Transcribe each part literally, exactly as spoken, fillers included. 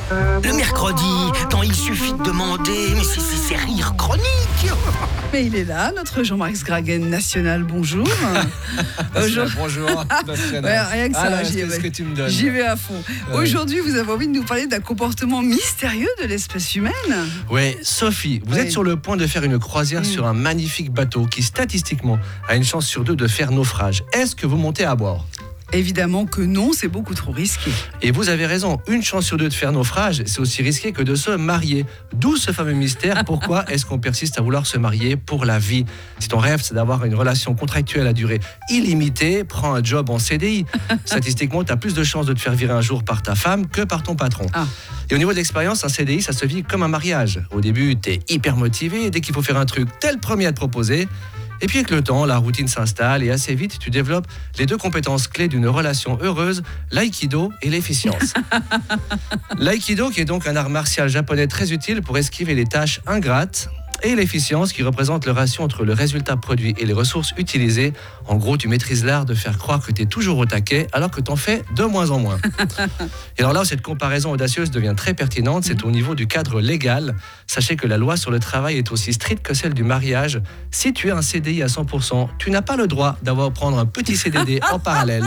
Le mercredi, quand il suffit de demander, mais c'est, c'est, c'est rire chronique. Mais il est là, notre Jean-Marc Sgragen national, bonjour. National, bonjour. National. Ouais, rien que ça, ah, là, j'y, c'est ce que tu me donnes. j'y vais à fond. Ouais. Aujourd'hui, vous avez envie de nous parler d'un comportement mystérieux de l'espèce humaine. Oui, Sophie, vous Oui. êtes sur le point de faire une croisière Mm. sur un magnifique bateau qui, statistiquement, a une chance sur deux de faire naufrage. Est-ce que vous montez à bord ? Évidemment que non, c'est beaucoup trop risqué. Et vous avez raison, une chance sur deux de faire naufrage, c'est aussi risqué que de se marier. D'où ce fameux mystère, pourquoi est-ce qu'on persiste à vouloir se marier pour la vie ? Si ton rêve, c'est d'avoir une relation contractuelle à durée illimitée, prends un job en C D I. Statistiquement, tu as plus de chances de te faire virer un jour par ta femme que par ton patron. Ah. Et au niveau de l'expérience, un C D I, ça se vit comme un mariage. Au début, tu es hyper motivé, dès qu'il faut faire un truc, t'es le premier à te proposer. Et puis avec le temps, la routine s'installe et assez vite, tu développes les deux compétences clés d'une relation heureuse, l'aïkido et l'efficience. L'aïkido qui est donc un art martial japonais très utile pour esquiver les tâches ingrates, et l'efficience qui représente le ratio entre le résultat produit et les ressources utilisées. En gros, tu maîtrises l'art de faire croire que tu es toujours au taquet alors que tu en fais de moins en moins. Et alors là où cette comparaison audacieuse devient très pertinente, c'est au niveau du cadre légal. Sachez que la loi sur le travail est aussi stricte que celle du mariage. Si tu as un C D I à cent pour cent, tu n'as pas le droit d'avoir prendre un petit C D D en parallèle.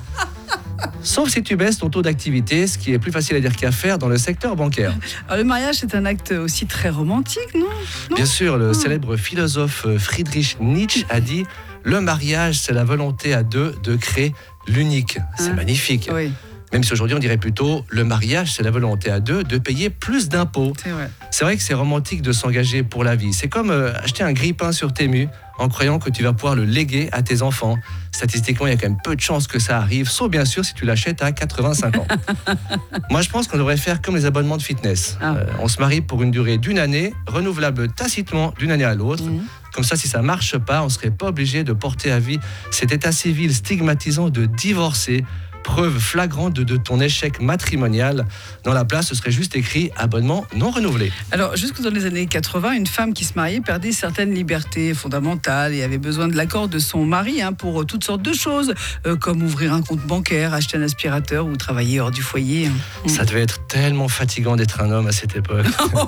Sauf si tu baisses ton taux d'activité, ce qui est plus facile à dire qu'à faire dans le secteur bancaire. Alors, le mariage, c'est un acte aussi très romantique, non, non Bien sûr, le célèbre philosophe Friedrich Nietzsche a dit « Le mariage, c'est la volonté à deux de créer l'unique ». C'est Hein magnifique. Oui, Même si aujourd'hui on dirait plutôt « Le mariage, c'est la volonté à deux de payer plus d'impôts ». c'est vrai. C'est vrai que c'est romantique de s'engager pour la vie. C'est comme euh, acheter un grille-pain sur Temu en croyant que tu vas pouvoir le léguer à tes enfants. Statistiquement, il y a quand même peu de chances que ça arrive, sauf bien sûr si tu l'achètes à quatre-vingt-cinq ans. Moi, je pense qu'on devrait faire comme les abonnements de fitness. Ah. Euh, on se marie pour une durée d'une année, renouvelable tacitement d'une année à l'autre. Mhm. Comme ça, si ça marche pas, on serait pas obligé de porter à vie cet état civil stigmatisant de divorcer. Preuve flagrante de, de ton échec matrimonial. Dans la place, ce serait juste écrit abonnement non renouvelé. Alors, jusque dans les années quatre-vingts, une femme qui se mariait perdait certaines libertés fondamentales et avait besoin de l'accord de son mari hein, pour toutes sortes de choses, euh, comme ouvrir un compte bancaire, acheter un aspirateur ou travailler hors du foyer. hein. Ça devait être tellement fatigant d'être un homme à cette époque.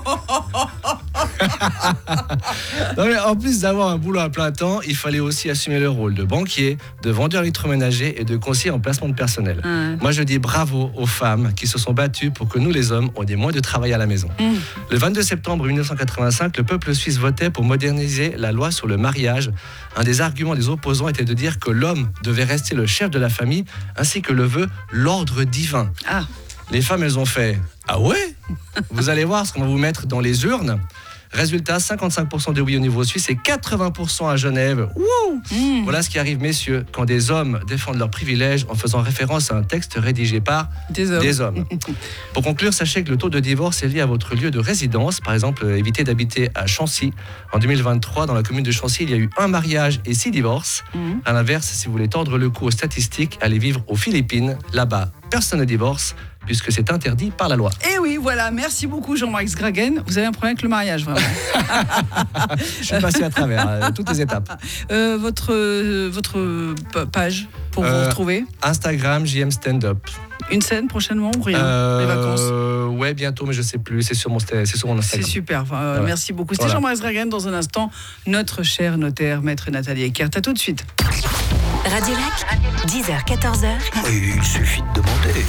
Non, mais en plus d'avoir un boulot à plein temps, il fallait aussi assumer le rôle de banquier, de vendeur électroménager et de conseiller en placement de personnel. Hein. Moi, je dis bravo aux femmes qui se sont battues pour que nous, les hommes, on ait moins de travail à la maison. Mmh. Le vingt-deux septembre mille neuf cent quatre-vingt-cinq, le peuple suisse votait pour moderniser la loi sur le mariage. Un des arguments des opposants était de dire que l'homme devait rester le chef de la famille, ainsi que le veut l'ordre divin. Ah, Les femmes, elles ont fait « Ah ouais ? Vous allez voir ce qu'on va vous mettre dans les urnes ». Résultat, cinquante-cinq pour cent des oui au niveau suisse et quatre-vingts pour cent à Genève. Wouh ! mmh. Voilà ce qui arrive, messieurs, quand des hommes défendent leurs privilèges en faisant référence à un texte rédigé par Des hommes. des hommes. Pour conclure, sachez que le taux de divorce est lié à votre lieu de résidence. Par exemple, euh, évitez d'habiter à Chancy. En deux mille vingt-trois, dans la commune de Chancy, il y a eu un mariage et six divorces. Mmh. À l'inverse, si vous voulez tordre le cou aux statistiques, allez vivre aux Philippines. Là-bas, personne ne divorce, puisque c'est interdit par la loi. Et oui, voilà, merci beaucoup Jean-Marc Sgragen. Vous avez un problème avec le mariage, vraiment. Je suis passé à travers euh, toutes les étapes. Euh, votre, euh, votre p- page pour vous Euh, retrouver. Instagram, J M Stand Up. Une scène prochainement ou rien Euh, Les vacances. Ouais, bientôt, mais je sais plus. C'est sur mon, sta- c'est sur mon C'est Instagram. super. Enfin, euh, Ouais. Merci beaucoup. C'était Voilà. Jean-Marc Sgragen. Dans un instant, notre cher notaire, maître Nathalie Eckert. À tout de suite. Radio Lac, dix heures quatorze heures. Il suffit de demander.